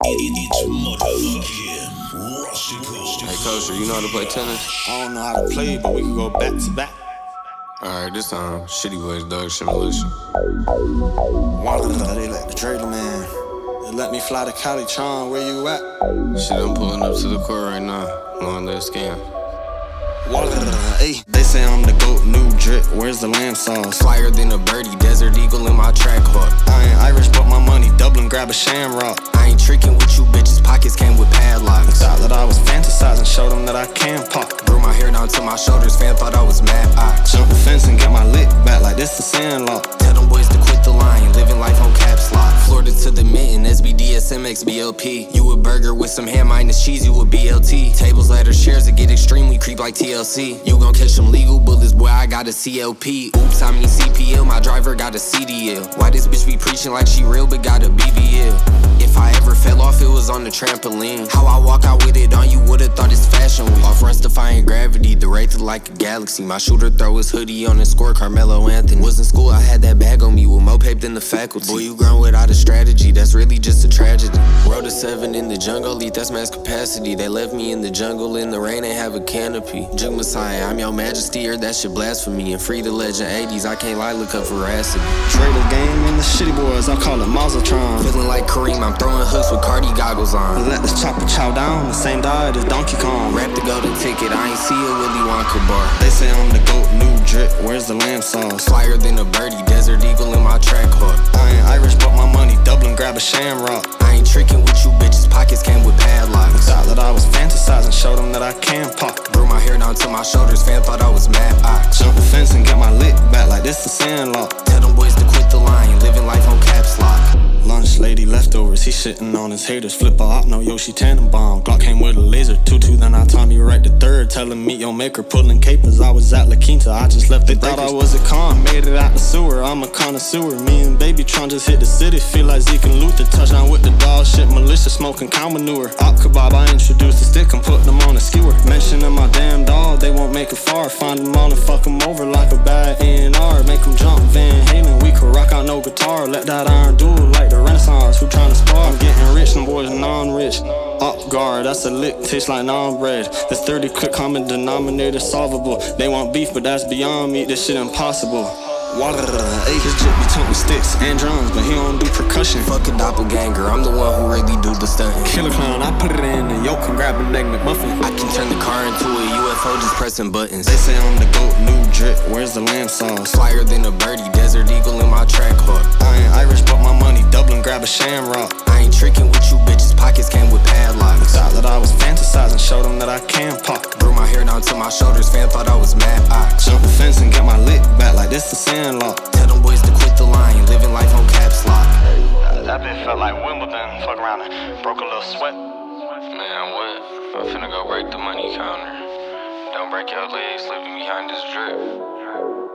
It's motherfucking Rustical. Hey, Kosher, you know how to play tennis? I don't know how to play, but we can go back to back. Alright, this time, Shitty Boys, Doug Shimolition. They let the trailer man. They let me fly to Cali. Tron, where you at? Shit, I'm pulling up to the court right now. Long live scam. Hey, they say I'm the GOAT, new drip. Where's the lamb sauce? Flyer than a birdie, Desert Eagle in my track hawk. I ain't Irish, but my money Dublin, grab a shamrock. I ain't tricking with you bitches, pockets came with padlocks. Thought that I was fantasizing, showed them that I can pop. Grew my hair down to my shoulders, fan thought I was mad ox. Jump the fence and get my lick back like this the Sandlot. Tell them boys to quit the line, living life on caps lock. Florida to the mitten, SBD, SMX, BLP. You a burger with some ham minus cheese, you a BLT. Tables, ladders, chairs that get extremely creep like TLC. You gon' catch some legal bullets, boy, I got a CLP. Oops, I mean CPL, my driver got a CDL. Why this bitch be preaching like she real but got a BBL? If I ever fell off, it was on the trampoline. How I walk out with it on, you would've thought it's fashion week. Off runs defying gravity, the wraith is like a galaxy. My shooter throw his hoodie on his score, Carmelo Anthony. Was in school, I had that bag on me with more paper than the faculty. Boy, you grown without a strategy, that's really just a tragedy. Rode a 7 in the jungle, eat that's mass capacity. They left me in the jungle in the rain and have a canopy. Jug Messiah, I'm your majesty, or that shit blasphemy. And free the legend 80s, I can't lie, look up veracity. Trailer game in the shitty boys, I call it Mausatron. Feeling like Kareem, I'm throwing hooks with Cardi goggles on. Let this chopper chow down, the same diet as Donkey Kong. Rap the golden ticket, I ain't see a Willy Wonka bar. They say I'm the GOAT, new drip, where's the lamb sauce? Flyer than a birdie, Desert Eagle in my track hawk. I ain't Irish, but my money Dublin, grab a shamrock. I ain't tricking with you bitches, pockets came with padlocks. Thought that I was fantasizing, showed them that I can pop. Grew my hair down to my shoulders, fan thought I was mad ox. Jump the fence and get my lick back like this the Sandlot. Tell them boys to quit the line, living life on caps lock. Lunch lady leftovers, he shitting on his haters. Flip a op, no Yoshi Tannenbaum. Glock came with a laser, 2-2, then I taught me right to third. Tell him meet your maker, pulling capers. I was at La Quinta, I just left. They thought I was a con, made it out the sewer. I'm a connoisseur. Me and Baby Tron just hit the city, feel like Zeke and Luther. Touchdown with the dog shit, militia smoking cow manure. Op kebab, I introduced the stick and put them on a skewer. Mentioning my damn dog, they won't make it far. Find them all and fuck them over like a bad A&R. Make them jump Van Halen, we could rock out no guitar. Let that iron duel like the Renaissance, who tryna spar? I'm getting rich, them boys non-rich. Up guard, that's a lick, tastes like non-bread. This 30 quick common denominator solvable. They want beef, but that's beyond me, this shit impossible. Water, his jit be toting sticks and drums, but he don't do percussion. Fuck a doppelganger, I'm the one who really do the stunting. Killer clown, I put it in the yoke and grab a egg McMuffin. I can turn the car into a UFO just pressing buttons. They say I'm the GOAT, new drip, where's the lamb sauce? Flyer than a birdie, Desert Eagle in my track hawk. I ain't Irish, but my money Dublin, grab a shamrock. I ain't tricking with you bitches, pockets came with padlocks. Thought that I was fantasizing, showed them that I can pop. Grew my hair down to my shoulders, fan thought I was mad ox. Jump the fence and get my lick back like this the Sandlot. Tell them boys to quit the line, living life on caps lock. That bitch felt like Wimbledon, fuck around and broke a little sweat. Man, what? I'm finna go break the money counter. Don't break your legs, leaving behind this drip.